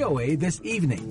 VOA This Evening.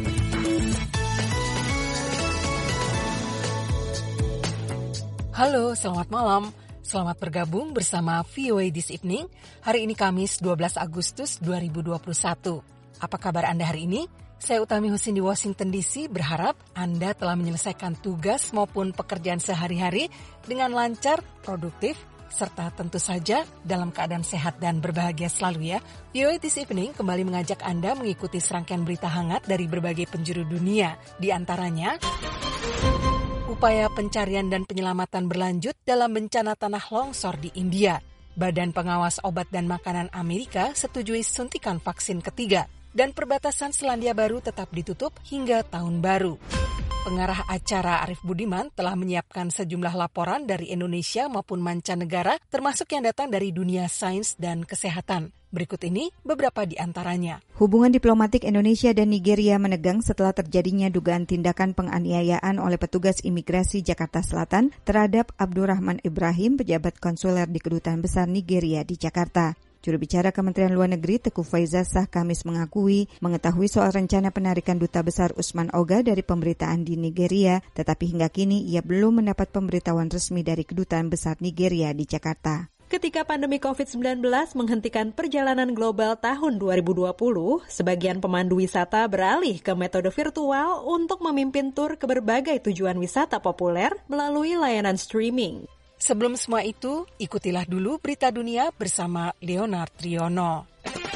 Halo, selamat malam. Selamat bergabung bersama VOA This Evening. Hari ini Kamis 12 Agustus 2021. Apa kabar Anda hari ini? Saya Utami Husin di Washington DC berharap Anda telah menyelesaikan tugas maupun pekerjaan sehari-hari dengan lancar, produktif, serta tentu saja dalam keadaan sehat dan berbahagia selalu ya. VOA This Evening kembali mengajak Anda mengikuti serangkaian berita hangat dari berbagai penjuru dunia. Di antaranya, upaya pencarian dan penyelamatan berlanjut dalam bencana tanah longsor di India. Badan Pengawas Obat dan Makanan Amerika setujui suntikan vaksin ketiga. Dan perbatasan Selandia Baru tetap ditutup hingga tahun baru. Pengarah acara Arif Budiman telah menyiapkan sejumlah laporan dari Indonesia maupun mancanegara, termasuk yang datang dari dunia sains dan kesehatan. Berikut ini beberapa di antaranya. Hubungan diplomatik Indonesia dan Nigeria menegang setelah terjadinya dugaan tindakan penganiayaan oleh petugas imigrasi Jakarta Selatan terhadap Abdurrahman Ibrahim, pejabat konsuler di Kedutaan Besar Nigeria di Jakarta. Juru bicara Kementerian Luar Negeri Teguh Faizazah Kamis mengakui mengetahui soal rencana penarikan Duta Besar Usman Oga dari pemberitaan di Nigeria, tetapi hingga kini ia belum mendapat pemberitahuan resmi dari Kedutaan Besar Nigeria di Jakarta. Ketika pandemi COVID-19 menghentikan perjalanan global tahun 2020, sebagian pemandu wisata beralih ke metode virtual untuk memimpin tur ke berbagai tujuan wisata populer melalui layanan streaming. Sebelum semua itu, ikutilah dulu berita dunia bersama Leonard Triono.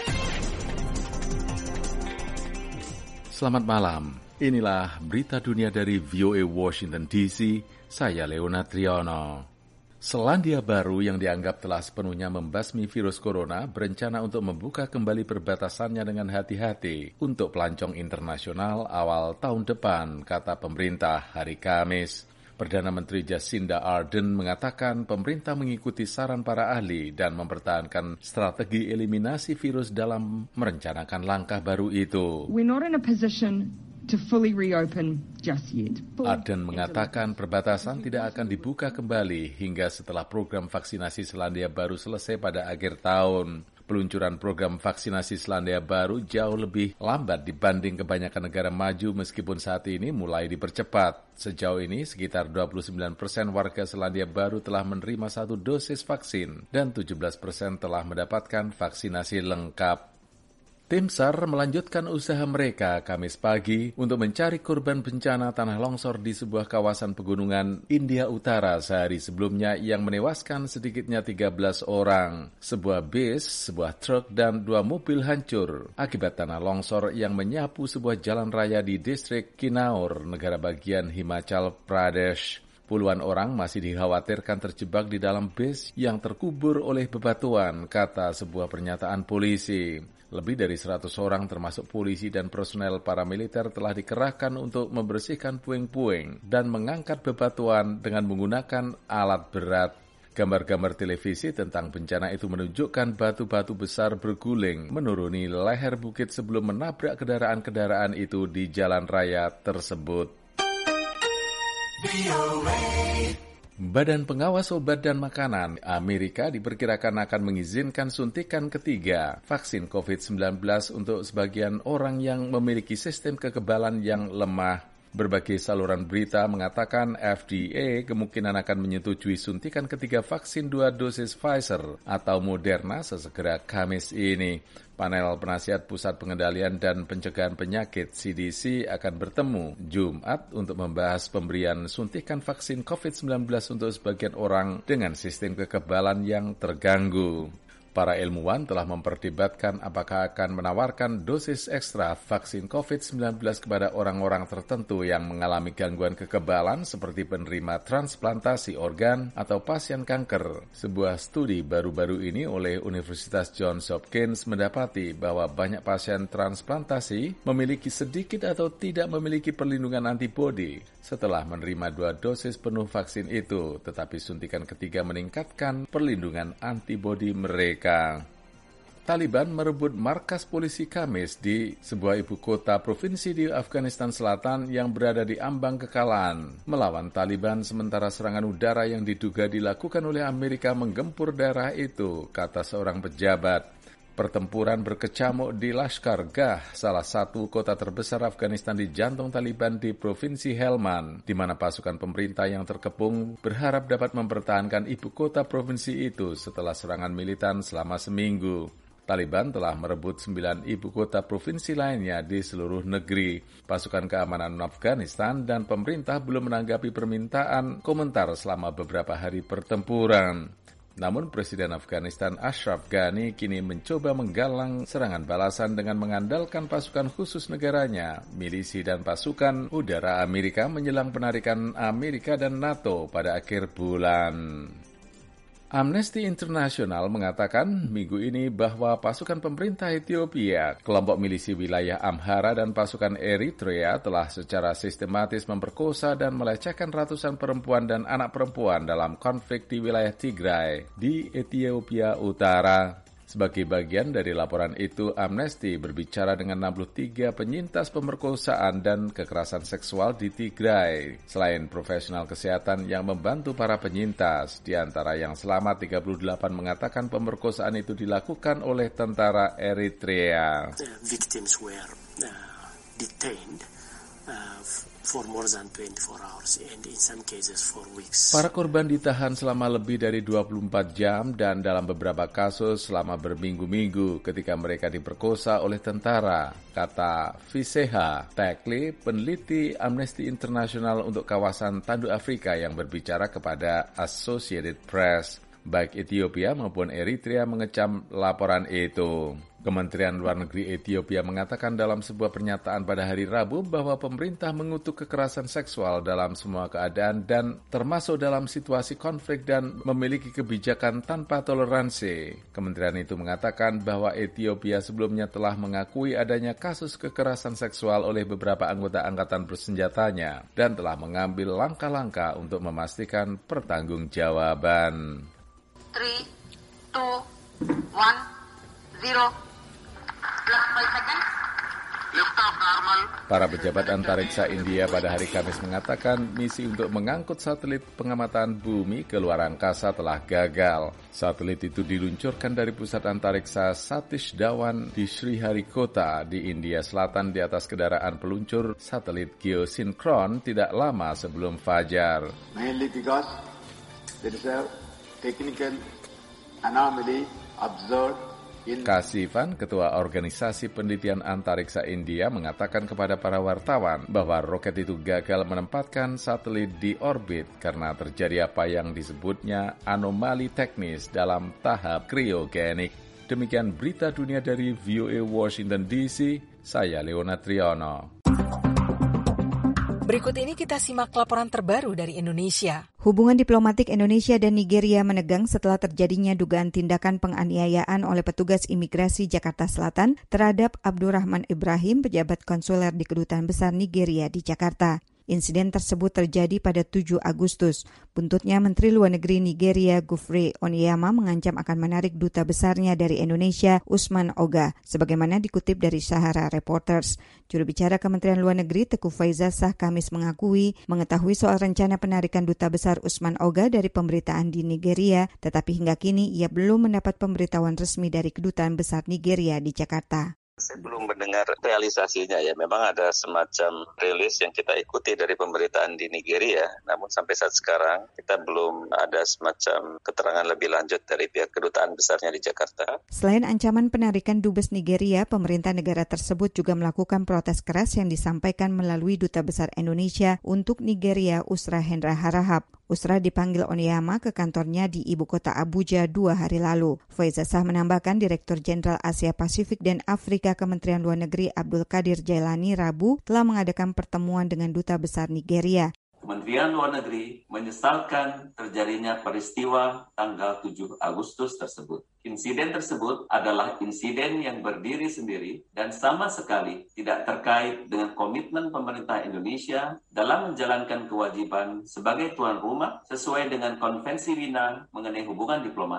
Selamat malam, inilah berita dunia dari VOA Washington DC, saya Leonard Triono. Selandia Baru yang dianggap telah sepenuhnya membasmi virus corona berencana untuk membuka kembali perbatasannya dengan hati-hati untuk pelancong internasional awal tahun depan, kata pemerintah hari Kamis. Perdana Menteri Jacinda Ardern mengatakan pemerintah mengikuti saran para ahli dan mempertahankan strategi eliminasi virus dalam merencanakan langkah baru itu. We're not in a position to fully reopen just yet. Ardern mengatakan perbatasan tidak akan dibuka kembali hingga setelah program vaksinasi Selandia Baru selesai pada akhir tahun. Peluncuran program vaksinasi Selandia Baru jauh lebih lambat dibanding kebanyakan negara maju meskipun saat ini mulai dipercepat. Sejauh ini sekitar 29% warga Selandia Baru telah menerima 1 dosis vaksin dan 17% telah mendapatkan vaksinasi lengkap. Tim SAR melanjutkan usaha mereka Kamis pagi untuk mencari korban bencana tanah longsor di sebuah kawasan pegunungan India Utara sehari sebelumnya yang menewaskan sedikitnya 13 orang. Sebuah bis, sebuah truk, dan 2 mobil hancur akibat tanah longsor yang menyapu sebuah jalan raya di distrik Kinnaur, negara bagian Himachal Pradesh. Puluhan orang masih dikhawatirkan terjebak di dalam bis yang terkubur oleh bebatuan, kata sebuah pernyataan polisi. Lebih dari 100 orang termasuk polisi dan personel paramiliter telah dikerahkan untuk membersihkan puing-puing dan mengangkat bebatuan dengan menggunakan alat berat. Gambar-gambar televisi tentang bencana itu menunjukkan batu-batu besar berguling menuruni leher bukit sebelum menabrak kendaraan-kendaraan itu di jalan raya tersebut. Badan Pengawas Obat dan Makanan Amerika diperkirakan akan mengizinkan suntikan ketiga vaksin COVID-19 untuk sebagian orang yang memiliki sistem kekebalan yang lemah. Berbagai saluran berita mengatakan FDA kemungkinan akan menyetujui suntikan ketiga vaksin 2 dosis Pfizer atau Moderna sesegera Kamis ini. Panel penasihat Pusat Pengendalian dan Pencegahan Penyakit CDC akan bertemu Jumat untuk membahas pemberian suntikan vaksin COVID-19 untuk sebagian orang dengan sistem kekebalan yang terganggu. Para ilmuwan telah memperdebatkan apakah akan menawarkan dosis ekstra vaksin COVID-19 kepada orang-orang tertentu yang mengalami gangguan kekebalan seperti penerima transplantasi organ atau pasien kanker. Sebuah studi baru-baru ini oleh Universitas Johns Hopkins mendapati bahwa banyak pasien transplantasi memiliki sedikit atau tidak memiliki perlindungan antibodi setelah menerima 2 dosis penuh vaksin itu, tetapi suntikan ketiga meningkatkan perlindungan antibodi mereka. Taliban merebut markas polisi Kamis di sebuah ibu kota provinsi di Afghanistan Selatan yang berada di ambang kekalahan melawan Taliban sementara serangan udara yang diduga dilakukan oleh Amerika menggempur daerah itu, kata seorang pejabat. Pertempuran berkecamuk di Lashkargah, salah satu kota terbesar Afghanistan di jantung Taliban di Provinsi Helmand, di mana pasukan pemerintah yang terkepung berharap dapat mempertahankan ibu kota provinsi itu setelah serangan militan selama seminggu. Taliban telah merebut 9 ibu kota provinsi lainnya di seluruh negeri. Pasukan keamanan Afghanistan dan pemerintah belum menanggapi permintaan komentar selama beberapa hari pertempuran. Namun Presiden Afghanistan Ashraf Ghani kini mencoba menggalang serangan balasan dengan mengandalkan pasukan khusus negaranya, milisi dan pasukan udara Amerika menjelang penarikan Amerika dan NATO pada akhir bulan. Amnesty International mengatakan minggu ini bahwa pasukan pemerintah Ethiopia, kelompok milisi wilayah Amhara dan pasukan Eritrea telah secara sistematis memperkosa dan melecehkan ratusan perempuan dan anak perempuan dalam konflik di wilayah Tigray di Ethiopia Utara. Sebagai bagian dari laporan itu, Amnesty berbicara dengan 63 penyintas pemerkosaan dan kekerasan seksual di Tigray. Selain profesional kesehatan yang membantu para penyintas, di antara yang selamat 38 mengatakan pemerkosaan itu dilakukan oleh tentara Eritrea. The victims were detained for more than 24 hours and in some cases for weeks. Para korban ditahan selama lebih dari 24 jam dan dalam beberapa kasus selama berminggu-minggu ketika mereka diperkosa oleh tentara, kata Viseha Tekli, peneliti Amnesty International untuk kawasan Tanduk Afrika yang berbicara kepada Associated Press. Baik Ethiopia maupun Eritrea mengecam laporan itu. Kementerian Luar Negeri Ethiopia mengatakan dalam sebuah pernyataan pada hari Rabu bahwa pemerintah mengutuk kekerasan seksual dalam semua keadaan dan termasuk dalam situasi konflik dan memiliki kebijakan tanpa toleransi. Kementerian itu mengatakan bahwa Ethiopia sebelumnya telah mengakui adanya kasus kekerasan seksual oleh beberapa anggota angkatan bersenjatanya dan telah mengambil langkah-langkah untuk memastikan pertanggungjawaban. 3, 2, 1, 0. Para pejabat antariksa India pada hari Kamis mengatakan misi untuk mengangkut satelit pengamatan bumi ke luar angkasa telah gagal. Satelit itu diluncurkan dari pusat antariksa Satish Dhawan di Sriharikota di India Selatan di atas kendaraan peluncur satelit geosinkron tidak lama sebelum fajar. Mainly because there is a technical anomaly observed. Kasifan, ketua organisasi penelitian antariksa India, mengatakan kepada para wartawan bahwa roket itu gagal menempatkan satelit di orbit karena terjadi apa yang disebutnya anomali teknis dalam tahap kriogenik. Demikian berita dunia dari VOA Washington DC, saya Leona Triono. Berikut ini kita simak laporan terbaru dari Indonesia. Hubungan diplomatik Indonesia dan Nigeria menegang setelah terjadinya dugaan tindakan penganiayaan oleh petugas imigrasi Jakarta Selatan terhadap Abdurrahman Ibrahim, pejabat konsuler di Kedutaan Besar Nigeria di Jakarta. Insiden tersebut terjadi pada 7 Agustus. Buntutnya Menteri Luar Negeri Nigeria Geoffrey Onyema mengancam akan menarik duta besarnya dari Indonesia Usman Oga, sebagaimana dikutip dari Sahara Reporters. Juru bicara Kementerian Luar Negeri Teguh Faizazah Kamis mengetahui soal rencana penarikan duta besar Usman Oga dari pemberitaan di Nigeria, tetapi hingga kini ia belum mendapat pemberitahuan resmi dari Kedutaan Besar Nigeria di Jakarta. Saya belum mendengar realisasinya ya. Memang ada semacam rilis yang kita ikuti dari pemberitaan di Nigeria. Namun sampai saat sekarang kita belum ada semacam keterangan lebih lanjut dari pihak kedutaan besarnya di Jakarta. Selain ancaman penarikan dubes Nigeria, pemerintah negara tersebut juga melakukan protes keras yang disampaikan melalui Duta Besar Indonesia untuk Nigeria Usra Hendra Harahap. Usra dipanggil Onyema ke kantornya di ibu kota Abuja 2 hari lalu. Faizazah menambahkan Direktur Jenderal Asia Pasifik dan Afrika Kementerian Luar Negeri Abdul Qadir Jailani Rabu telah mengadakan pertemuan dengan Duta Besar Nigeria. Kementerian Luar Negeri menyesalkan terjadinya peristiwa tanggal 7 Agustus tersebut. Insiden tersebut adalah insiden yang berdiri sendiri dan sama sekali tidak terkait dengan komitmen pemerintah Indonesia dalam menjalankan kewajiban sebagai tuan rumah sesuai dengan Konvensi Wina mengenai hubungan diplomatik.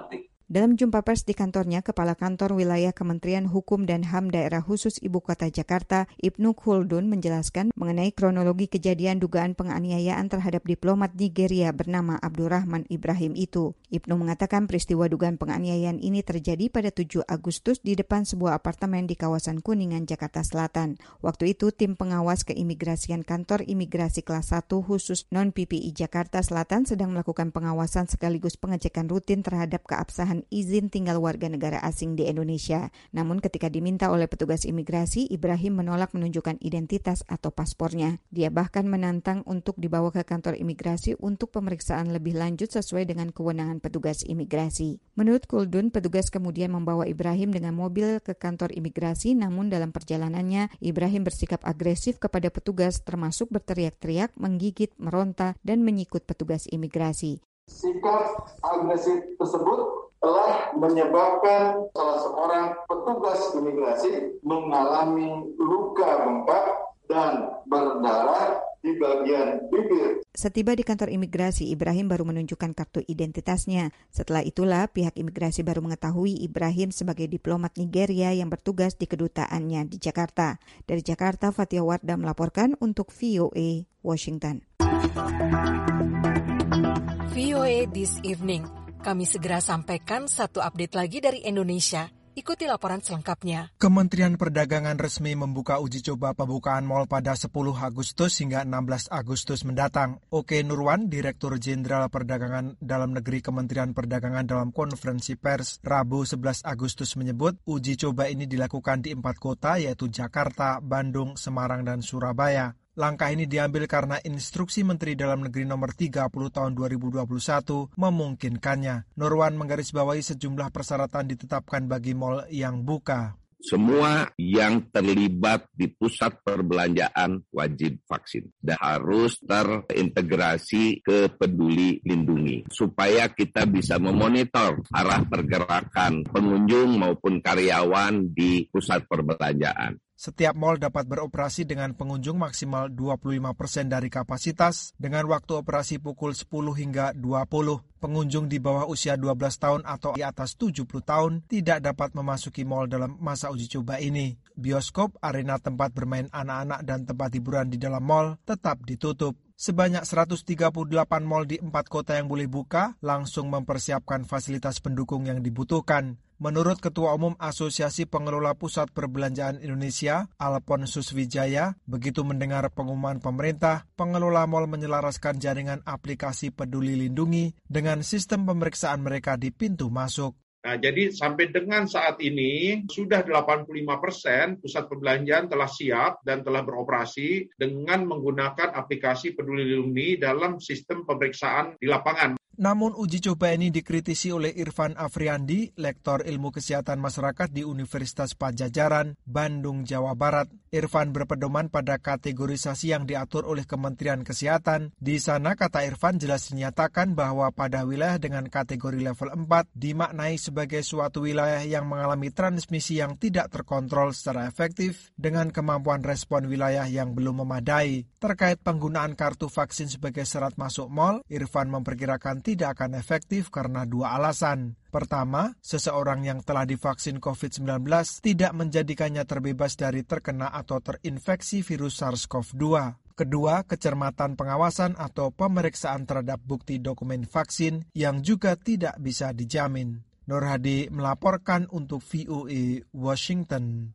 Dalam jumpa pers di kantornya, Kepala Kantor Wilayah Kementerian Hukum dan HAM Daerah Khusus Ibu Kota Jakarta, Ibnu Khaldun, menjelaskan mengenai kronologi kejadian dugaan penganiayaan terhadap diplomat Nigeria bernama Abdurrahman Ibrahim itu. Ibnu mengatakan peristiwa dugaan penganiayaan ini terjadi pada 7 Agustus di depan sebuah apartemen di kawasan Kuningan, Jakarta Selatan. Waktu itu, tim pengawas keimigrasian Kantor Imigrasi Kelas 1 khusus non-PPI Jakarta Selatan sedang melakukan pengawasan sekaligus pengecekan rutin terhadap keabsahan izin tinggal warga negara asing di Indonesia. Namun ketika diminta oleh petugas imigrasi, Ibrahim menolak menunjukkan identitas atau paspornya. Dia bahkan menantang untuk dibawa ke kantor imigrasi untuk pemeriksaan lebih lanjut sesuai dengan kewenangan petugas imigrasi. Menurut Khaldun, petugas kemudian membawa Ibrahim dengan mobil ke kantor imigrasi, namun dalam perjalanannya, Ibrahim bersikap agresif kepada petugas termasuk berteriak-teriak, menggigit, meronta, dan menyikut petugas imigrasi. Sikap agresif tersebut telah menyebabkan salah seorang petugas imigrasi mengalami luka bengkak dan berdarah di bagian bibir. Setiba di kantor imigrasi, Ibrahim baru menunjukkan kartu identitasnya. Setelah itulah pihak imigrasi baru mengetahui Ibrahim sebagai diplomat Nigeria yang bertugas di kedutaannya di Jakarta. Dari Jakarta, Fatia Wardah melaporkan untuk VOA Washington. VOA This Evening. Kami segera sampaikan satu update lagi dari Indonesia. Ikuti laporan selengkapnya. Kementerian Perdagangan resmi membuka uji coba pembukaan mal pada 10 Agustus hingga 16 Agustus mendatang. Oke Nurwan, Direktur Jenderal Perdagangan Dalam Negeri Kementerian Perdagangan dalam konferensi pers Rabu 11 Agustus menyebut uji coba ini dilakukan di 4 kota yaitu Jakarta, Bandung, Semarang, dan Surabaya. Langkah ini diambil karena Instruksi Menteri Dalam Negeri Nomor 30 Tahun 2021 memungkinkannya. Nurwan menggarisbawahi sejumlah persyaratan ditetapkan bagi mal yang buka. Semua yang terlibat di pusat perbelanjaan wajib vaksin dan harus terintegrasi ke Peduli Lindungi supaya kita bisa memonitor arah pergerakan pengunjung maupun karyawan di pusat perbelanjaan. Setiap mal dapat beroperasi dengan pengunjung maksimal 25% dari kapasitas dengan waktu operasi pukul 10 hingga 20. Pengunjung di bawah usia 12 tahun atau di atas 70 tahun tidak dapat memasuki mal dalam masa uji coba ini. Bioskop, arena tempat bermain anak-anak, dan tempat hiburan di dalam mal tetap ditutup. Sebanyak 138 mal di 4 kota yang boleh buka langsung mempersiapkan fasilitas pendukung yang dibutuhkan. Menurut Ketua Umum Asosiasi Pengelola Pusat Perbelanjaan Indonesia, Alphonsus Wijaya, begitu mendengar pengumuman pemerintah, pengelola mal menyelaraskan jaringan aplikasi Peduli Lindungi dengan sistem pemeriksaan mereka di pintu masuk. Nah, jadi sampai dengan saat ini sudah 85% pusat perbelanjaan telah siap dan telah beroperasi dengan menggunakan aplikasi Peduli Lindungi dalam sistem pemeriksaan di lapangan. Namun uji coba ini dikritisi oleh Irfan Afriandi, Lektor Ilmu Kesehatan Masyarakat di Universitas Padjadjaran, Bandung, Jawa Barat. Irfan berpedoman pada kategorisasi yang diatur oleh Kementerian Kesehatan. Di sana, kata Irfan, jelas dinyatakan bahwa pada wilayah dengan kategori level 4 dimaknai sebagai suatu wilayah yang mengalami transmisi yang tidak terkontrol secara efektif dengan kemampuan respon wilayah yang belum memadai. Terkait penggunaan kartu vaksin sebagai syarat masuk mal, Irfan memperkirakan tidak akan efektif karena 2 alasan. Pertama, seseorang yang telah divaksin COVID-19 tidak menjadikannya terbebas dari terkena atau terinfeksi virus SARS-CoV-2. Kedua, kecermatan pengawasan atau pemeriksaan terhadap bukti dokumen vaksin yang juga tidak bisa dijamin. Nur Hadi melaporkan untuk VOA Washington.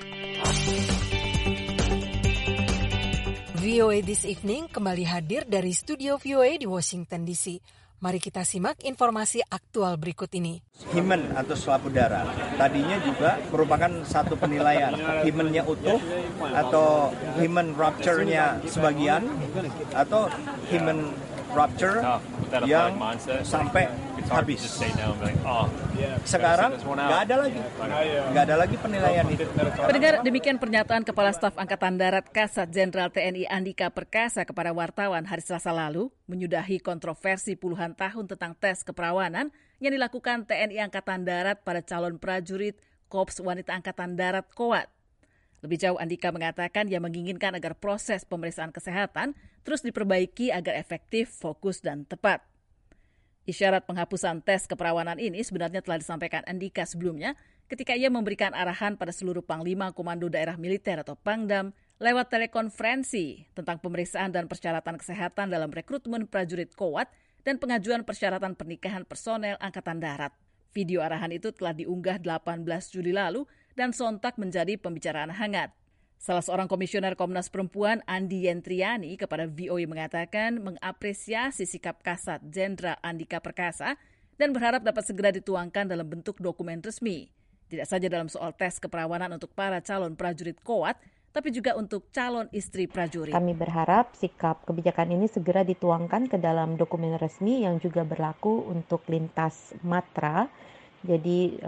VOA This Evening kembali hadir dari studio VOA di Washington DC. Mari kita simak informasi aktual berikut ini. Himen atau selap udara tadinya juga merupakan satu penilaian. Himennya utuh atau himen rupture-nya sebagian atau himen rupture yang sampai habis. Sekarang nggak ada lagi penilaian itu. Pendengar, demikian pernyataan Kepala Staf Angkatan Darat Kasat Jenderal TNI Andika Perkasa kepada wartawan hari Selasa lalu, menyudahi kontroversi puluhan tahun tentang tes keperawanan yang dilakukan TNI Angkatan Darat pada calon prajurit Korps Wanita Angkatan Darat Kowat. Lebih jauh, Andika mengatakan ia menginginkan agar proses pemeriksaan kesehatan terus diperbaiki agar efektif, fokus, dan tepat. Isyarat penghapusan tes keperawanan ini sebenarnya telah disampaikan Andika sebelumnya ketika ia memberikan arahan pada seluruh Panglima Komando Daerah Militer atau Pangdam lewat telekonferensi tentang pemeriksaan dan persyaratan kesehatan dalam rekrutmen prajurit Kowat dan pengajuan persyaratan pernikahan personel Angkatan Darat. Video arahan itu telah diunggah 18 Juli lalu dan sontak menjadi pembicaraan hangat. Salah seorang komisioner Komnas Perempuan, Andi Yentriani, kepada VOA mengatakan mengapresiasi sikap Kasat Jenderal Andika Perkasa dan berharap dapat segera dituangkan dalam bentuk dokumen resmi. Tidak saja dalam soal tes keperawanan untuk para calon prajurit Kowat, tapi juga untuk calon istri prajurit. Kami berharap sikap kebijakan ini segera dituangkan ke dalam dokumen resmi yang juga berlaku untuk lintas matra, jadi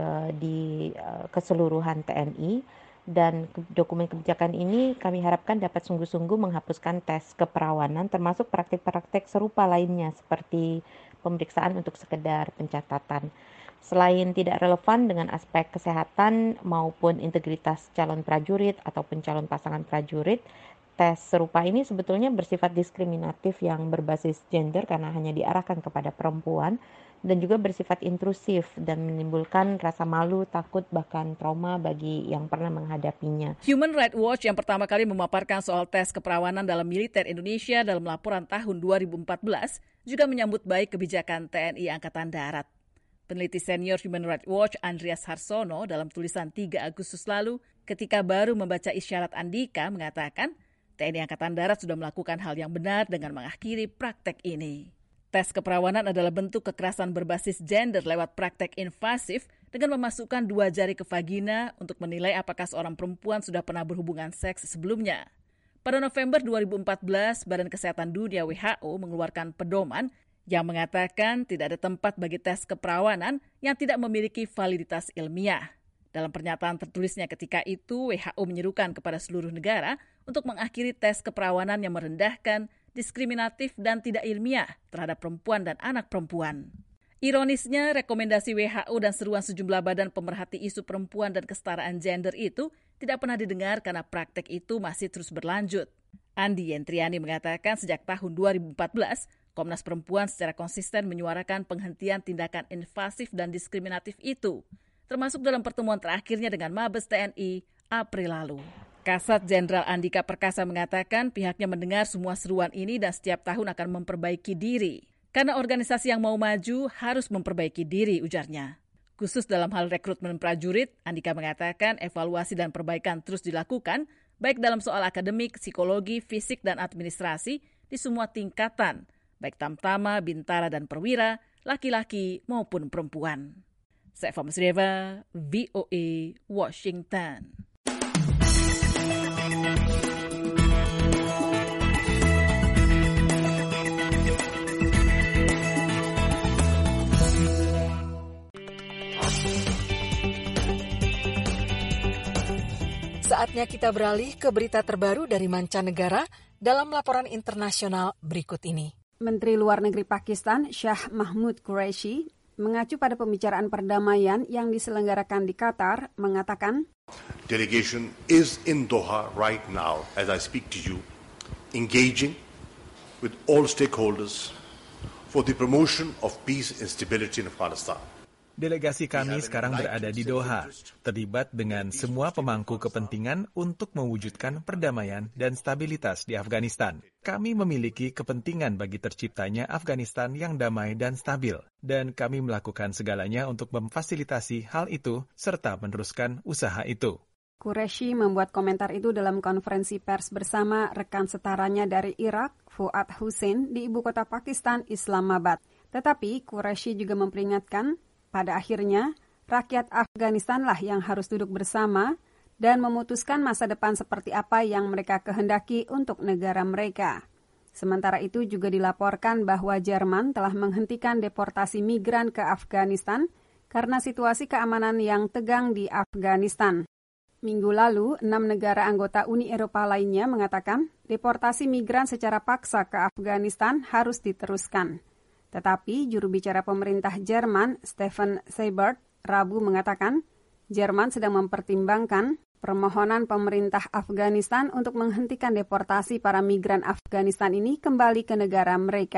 di keseluruhan TNI. Dan dokumen kebijakan ini kami harapkan dapat sungguh-sungguh menghapuskan tes keperawanan termasuk praktik-praktik serupa lainnya seperti pemeriksaan untuk sekedar pencatatan. Selain tidak relevan dengan aspek kesehatan maupun integritas calon prajurit ataupun calon pasangan prajurit, tes serupa ini sebetulnya bersifat diskriminatif yang berbasis gender karena hanya diarahkan kepada perempuan dan juga bersifat intrusif dan menimbulkan rasa malu, takut, bahkan trauma bagi yang pernah menghadapinya. Human Rights Watch yang pertama kali memaparkan soal tes keperawanan dalam militer Indonesia dalam laporan tahun 2014 juga menyambut baik kebijakan TNI Angkatan Darat. Peneliti senior Human Rights Watch Andreas Harsono dalam tulisan 3 Agustus lalu ketika baru membaca isyarat Andika mengatakan TNI Angkatan Darat sudah melakukan hal yang benar dengan mengakhiri praktek ini. Tes keperawanan adalah bentuk kekerasan berbasis gender lewat praktek invasif dengan memasukkan 2 jari ke vagina untuk menilai apakah seorang perempuan sudah pernah berhubungan seks sebelumnya. Pada November 2014, Badan Kesehatan Dunia WHO mengeluarkan pedoman yang mengatakan tidak ada tempat bagi tes keperawanan yang tidak memiliki validitas ilmiah. Dalam pernyataan tertulisnya ketika itu, WHO menyerukan kepada seluruh negara untuk mengakhiri tes keperawanan yang merendahkan, diskriminatif, dan tidak ilmiah terhadap perempuan dan anak perempuan. Ironisnya, rekomendasi WHO dan seruan sejumlah badan pemerhati isu perempuan dan kesetaraan gender itu tidak pernah didengar karena praktek itu masih terus berlanjut. Andi Yentriani mengatakan sejak tahun 2014, Komnas Perempuan secara konsisten menyuarakan penghentian tindakan invasif dan diskriminatif itu, termasuk dalam pertemuan terakhirnya dengan Mabes TNI April lalu. Kasat Jenderal Andika Perkasa mengatakan pihaknya mendengar semua seruan ini dan setiap tahun akan memperbaiki diri. Karena organisasi yang mau maju harus memperbaiki diri, ujarnya. Khusus dalam hal rekrutmen prajurit, Andika mengatakan evaluasi dan perbaikan terus dilakukan, baik dalam soal akademik, psikologi, fisik, dan administrasi di semua tingkatan, baik Tamtama, Bintara, dan Perwira, laki-laki maupun perempuan. Saifa Musreva, VOA, Washington. Saatnya kita beralih ke berita terbaru dari mancanegara dalam laporan internasional berikut ini. Menteri Luar Negeri Pakistan, Shah Mahmud Qureshi, mengacu pada pembicaraan perdamaian yang diselenggarakan di Qatar, mengatakan, Delegation is in Doha right now, as I speak to you, engaging with all stakeholders for the promotion of peace and stability in Afghanistan. Delegasi kami sekarang berada di Doha, terlibat dengan semua pemangku kepentingan untuk mewujudkan perdamaian dan stabilitas di Afghanistan. Kami memiliki kepentingan bagi terciptanya Afghanistan yang damai dan stabil, dan kami melakukan segalanya untuk memfasilitasi hal itu serta meneruskan usaha itu. Qureshi membuat komentar itu dalam konferensi pers bersama rekan setaranya dari Irak, Fuad Hussein, di ibu kota Pakistan, Islamabad. Tetapi Qureshi juga memperingatkan, pada akhirnya, rakyat Afghanistanlah yang harus duduk bersama dan memutuskan masa depan seperti apa yang mereka kehendaki untuk negara mereka. Sementara itu juga dilaporkan bahwa Jerman telah menghentikan deportasi migran ke Afghanistan karena situasi keamanan yang tegang di Afghanistan. Minggu lalu, 6 negara anggota Uni Eropa lainnya mengatakan deportasi migran secara paksa ke Afghanistan harus diteruskan. Tetapi juru bicara pemerintah Jerman, Steffen Seibert, Rabu mengatakan Jerman sedang mempertimbangkan permohonan pemerintah Afghanistan untuk menghentikan deportasi para migran Afghanistan ini kembali ke negara mereka.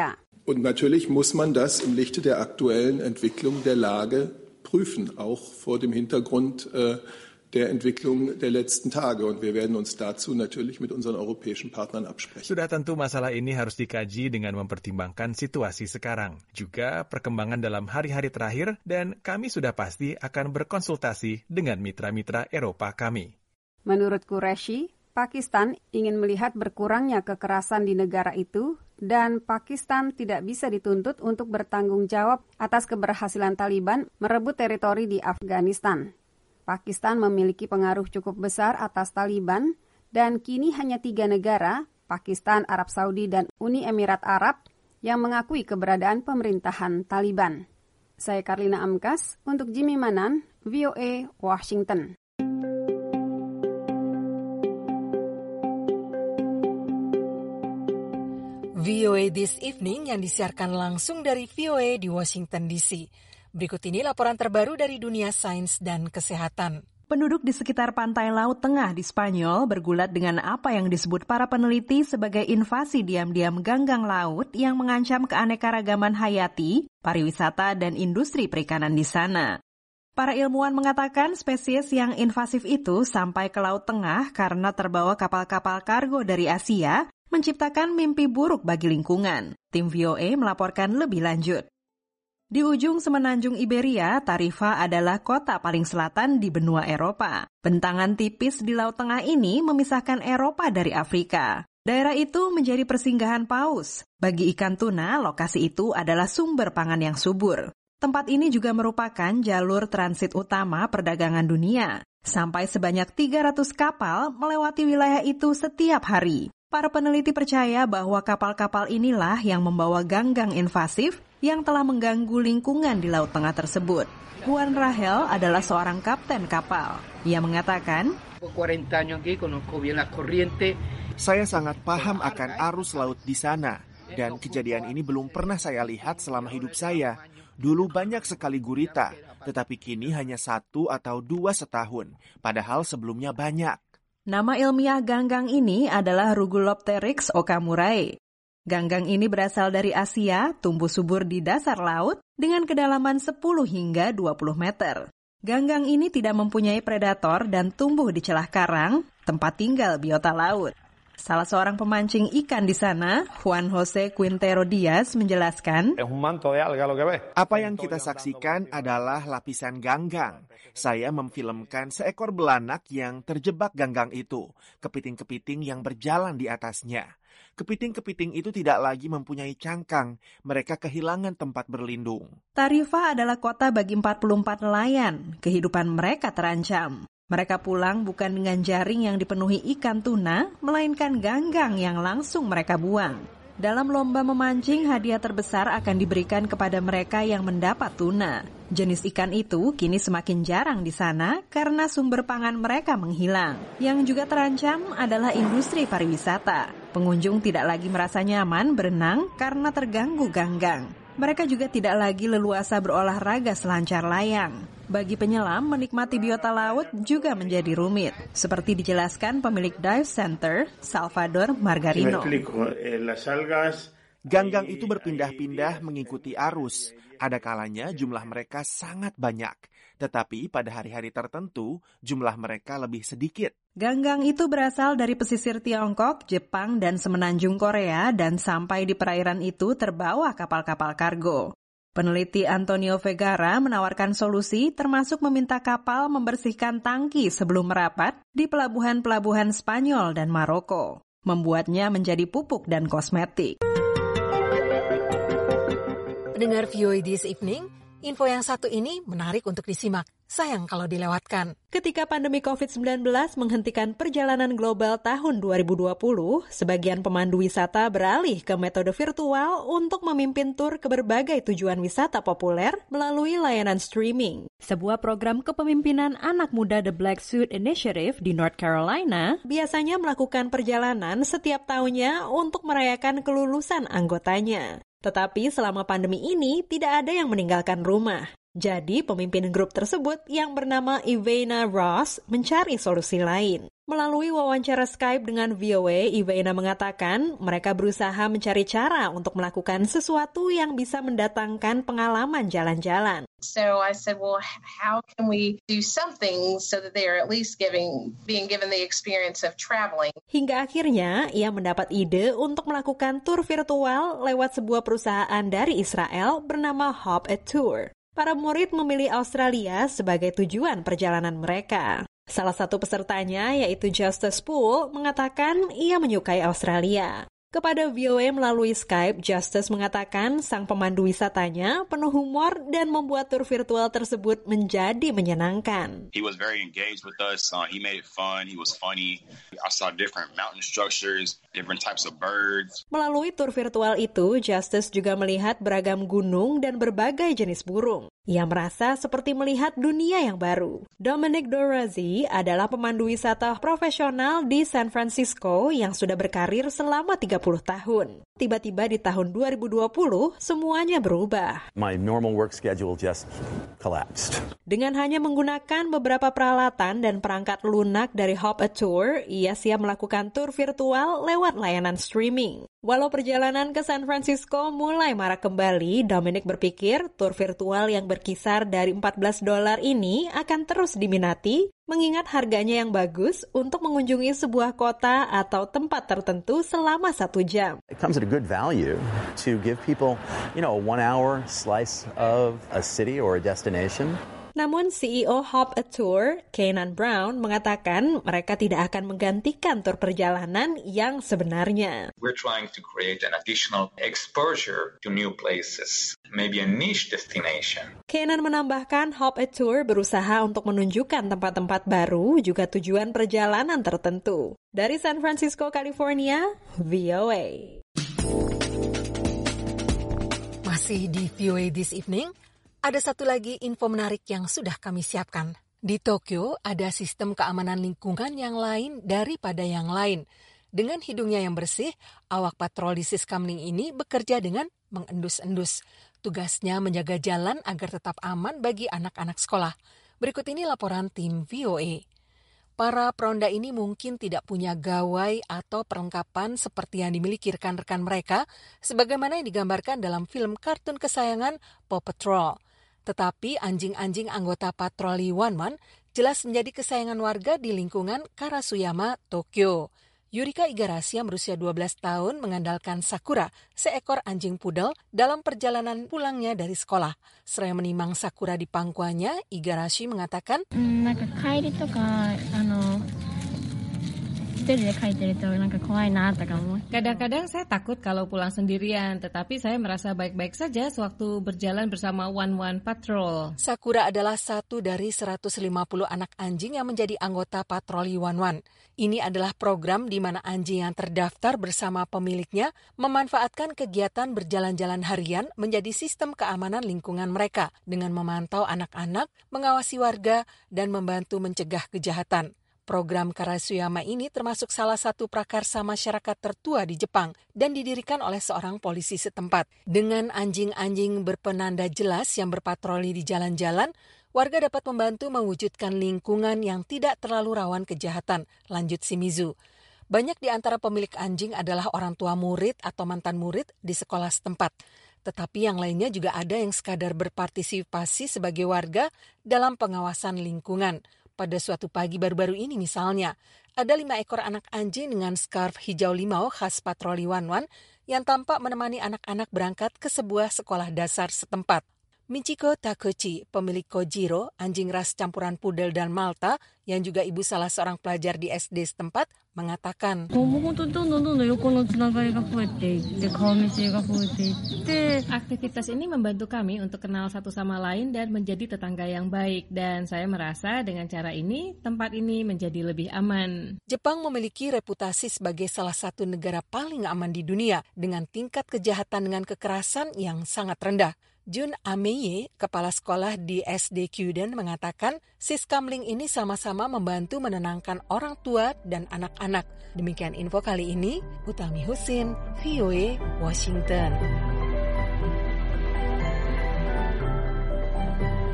Und natürlich muss man das im Lichte der aktuellen Entwicklung der Lage prüfen, auch vor dem Hintergrund der Entwicklung der letzten Tage. Und wir werden uns dazu natürlich mit unseren europäischen Partnern absprechen. Sudah tentu masalah ini harus dikaji dengan mempertimbangkan situasi sekarang, juga perkembangan dalam hari-hari terakhir, dan kami sudah pasti akan berkonsultasi dengan mitra-mitra Eropa kami. Menurut Qureshi, Pakistan ingin melihat berkurangnya kekerasan di negara itu dan Pakistan tidak bisa dituntut untuk bertanggung jawab atas keberhasilan Taliban merebut teritori di Afghanistan. Pakistan memiliki pengaruh cukup besar atas Taliban dan kini hanya 3 negara, Pakistan, Arab Saudi, dan Uni Emirat Arab, yang mengakui keberadaan pemerintahan Taliban. Saya Karlina Amkas untuk Jimmy Manan, VOA, Washington. VOA This Evening yang disiarkan langsung dari VOA di Washington DC. Berikut ini laporan terbaru dari dunia sains dan kesehatan. Penduduk di sekitar pantai Laut Tengah di Spanyol bergulat dengan apa yang disebut para peneliti sebagai invasi diam-diam ganggang laut yang mengancam keanekaragaman hayati, pariwisata, dan industri perikanan di sana. Para ilmuwan mengatakan spesies yang invasif itu sampai ke Laut Tengah karena terbawa kapal-kapal kargo dari Asia, menciptakan mimpi buruk bagi lingkungan. Tim VOA melaporkan lebih lanjut. Di ujung semenanjung Iberia, Tarifa adalah kota paling selatan di benua Eropa. Bentangan tipis di Laut Tengah ini memisahkan Eropa dari Afrika. Daerah itu menjadi persinggahan paus. Bagi ikan tuna, lokasi itu adalah sumber pangan yang subur. Tempat ini juga merupakan jalur transit utama perdagangan dunia. Sampai sebanyak 300 kapal melewati wilayah itu setiap hari. Para peneliti percaya bahwa kapal-kapal inilah yang membawa ganggang invasif yang telah mengganggu lingkungan di Laut Tengah tersebut. Juan Rahel adalah seorang kapten kapal. Ia mengatakan, saya sangat paham akan arus laut di sana, dan kejadian ini belum pernah saya lihat selama hidup saya. Dulu banyak sekali gurita, tetapi kini hanya 1 atau 2 setahun, padahal sebelumnya banyak. Nama ilmiah ganggang ini adalah Rugulopteryx okamurae. Ganggang ini berasal dari Asia, tumbuh subur di dasar laut dengan kedalaman 10 hingga 20 meter. Ganggang ini tidak mempunyai predator dan tumbuh di celah karang, tempat tinggal biota laut. Salah seorang pemancing ikan di sana, Juan Jose Quintero Diaz, menjelaskan, apa yang kita saksikan adalah lapisan ganggang. Saya memfilmkan seekor belanak yang terjebak ganggang itu, kepiting-kepiting yang berjalan di atasnya. Kepiting-kepiting itu tidak lagi mempunyai cangkang, mereka kehilangan tempat berlindung. Tarifa adalah kota bagi 44 nelayan, kehidupan mereka terancam. Mereka pulang bukan dengan jaring yang dipenuhi ikan tuna, melainkan ganggang yang langsung mereka buang. Dalam lomba memancing, hadiah terbesar akan diberikan kepada mereka yang mendapat tuna. Jenis ikan itu kini semakin jarang di sana karena sumber pangan mereka menghilang. Yang juga terancam adalah industri pariwisata. Pengunjung tidak lagi merasa nyaman berenang karena terganggu ganggang. Mereka juga tidak lagi leluasa berolahraga selancar layang. Bagi penyelam, menikmati biota laut juga menjadi rumit. Seperti dijelaskan pemilik Dive Center, Salvador Margarino. Ganggang itu berpindah-pindah mengikuti arus. Ada kalanya jumlah mereka sangat banyak. Tetapi pada hari-hari tertentu, jumlah mereka lebih sedikit. Ganggang itu berasal dari pesisir Tiongkok, Jepang, dan semenanjung Korea, dan sampai di perairan itu terbawa kapal-kapal kargo. Peneliti Antonio Vegara menawarkan solusi termasuk meminta kapal membersihkan tangki sebelum merapat di pelabuhan-pelabuhan Spanyol dan Maroko, membuatnya menjadi pupuk dan kosmetik. Pendengar VOA This Evening, info yang satu ini menarik untuk disimak. Sayang kalau dilewatkan. Ketika pandemi COVID-19 menghentikan perjalanan global tahun 2020, sebagian pemandu wisata beralih ke metode virtual untuk memimpin tur ke berbagai tujuan wisata populer melalui layanan streaming. Sebuah program kepemimpinan anak muda The Black Suit Initiative di North Carolina biasanya melakukan perjalanan setiap tahunnya untuk merayakan kelulusan anggotanya. Tetapi selama pandemi ini tidak ada yang meninggalkan rumah. Jadi pemimpin grup tersebut yang bernama Ivana Ross mencari solusi lain. Melalui wawancara Skype dengan VOA, Ivana mengatakan mereka berusaha mencari cara untuk melakukan sesuatu yang bisa mendatangkan pengalaman jalan-jalan. So I said, well, how can we do something so that they are at least being given the experience of traveling? Hingga akhirnya ia mendapat ide untuk melakukan tur virtual lewat sebuah perusahaan dari Israel bernama Hop a Tour. Para murid memilih Australia sebagai tujuan perjalanan mereka. Salah satu pesertanya, yaitu Justus Poole, mengatakan ia menyukai Australia. Kepada VOA melalui Skype, Justus mengatakan sang pemandu wisatanya penuh humor dan membuat tur virtual tersebut menjadi menyenangkan. He was very engaged with us. He made it fun. He was funny. I saw different mountain structures, different types of birds. Melalui tur virtual itu, Justus juga melihat beragam gunung dan berbagai jenis burung. Ia merasa seperti melihat dunia yang baru. Dominic Dorazzi adalah pemandu wisata profesional di San Francisco yang sudah berkarir selama 30 tahun. Tiba-tiba di tahun 2020, semuanya berubah. My normal work schedule just collapsed. Dengan hanya menggunakan beberapa peralatan dan perangkat lunak dari Hop a Tour, ia siap melakukan tur virtual lewat layanan streaming. Walau perjalanan ke San Francisco mulai marak kembali, Dominic berpikir tur virtual yang berkisar dari $14 ini akan terus diminati, mengingat harganya yang bagus untuk mengunjungi sebuah kota atau tempat tertentu selama 1 jam. It comes at a good value to give people, a 1-hour slice of a city or a destination. Namun CEO Hop a Tour, Kenan Brown, mengatakan mereka tidak akan menggantikan tur perjalanan yang sebenarnya. We're trying to create an additional exposure to new places, maybe a niche destination. Kenan menambahkan Hop a Tour berusaha untuk menunjukkan tempat-tempat baru juga tujuan perjalanan tertentu. Dari San Francisco, California, VOA. Masih di VOA This Evening, ada satu lagi info menarik yang sudah kami siapkan. Di Tokyo ada sistem keamanan lingkungan yang lain daripada yang lain. Dengan hidungnya yang bersih, awak patroli Siskamling ini bekerja dengan mengendus-endus. Tugasnya menjaga jalan agar tetap aman bagi anak-anak sekolah. Berikut ini laporan tim VOA. Para peronda ini mungkin tidak punya gawai atau perlengkapan seperti yang dimiliki rekan-rekan mereka, sebagaimana yang digambarkan dalam film kartun kesayangan Paw Patrol. Tetapi anjing-anjing anggota patroli Wanwan jelas menjadi kesayangan warga di lingkungan Karasuyama, Tokyo. Yurika Igarashi yang berusia 12 tahun mengandalkan Sakura, seekor anjing pudel, dalam perjalanan pulangnya dari sekolah. Seraya menimang Sakura di pangkuannya, Igarashi mengatakan, kadang-kadang saya takut kalau pulang sendirian, tetapi saya merasa baik-baik saja sewaktu berjalan bersama One Patrol. Sakura adalah satu dari 150 anak anjing yang menjadi anggota patroli One. Ini adalah program di mana anjing yang terdaftar bersama pemiliknya memanfaatkan kegiatan berjalan-jalan harian menjadi sistem keamanan lingkungan mereka dengan memantau anak-anak, mengawasi warga, dan membantu mencegah kejahatan. Program Karasuyama ini termasuk salah satu prakarsa masyarakat tertua di Jepang dan didirikan oleh seorang polisi setempat. Dengan anjing-anjing berpenanda jelas yang berpatroli di jalan-jalan, warga dapat membantu mewujudkan lingkungan yang tidak terlalu rawan kejahatan, lanjut Shimizu. Banyak di antara pemilik anjing adalah orang tua murid atau mantan murid di sekolah setempat. Tetapi yang lainnya juga ada yang sekadar berpartisipasi sebagai warga dalam pengawasan lingkungan. Pada suatu pagi baru-baru ini misalnya, ada 5 ekor anak anjing dengan scarf hijau limau khas patroli Wanwan yang tampak menemani anak-anak berangkat ke sebuah sekolah dasar setempat. Michiko Takuchi, pemilik Kojiro, anjing ras campuran pudel dan Malta, yang juga ibu salah seorang pelajar di SD setempat, mengatakan, aktivitas ini membantu kami untuk kenal satu sama lain dan menjadi tetangga yang baik. Dan saya merasa dengan cara ini, tempat ini menjadi lebih aman. Jepang memiliki reputasi sebagai salah satu negara paling aman di dunia dengan tingkat kejahatan dengan kekerasan yang sangat rendah. Jun Ameye, kepala sekolah di SD Kyuden, mengatakan Siskamling ini sama-sama membantu menenangkan orang tua dan anak-anak. Demikian info kali ini, Utami Husin, VOA, Washington.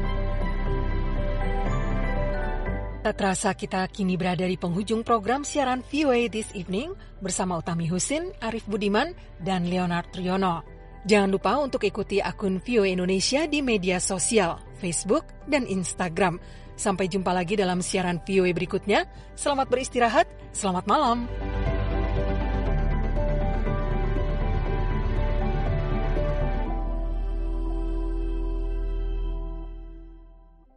Tak terasa kita kini berada di penghujung program siaran VOA This Evening bersama Utami Husin, Arif Budiman, dan Leonard Triono. Jangan lupa untuk ikuti akun VOA Indonesia di media sosial, Facebook, dan Instagram. Sampai jumpa lagi dalam siaran VOA berikutnya. Selamat beristirahat, selamat malam.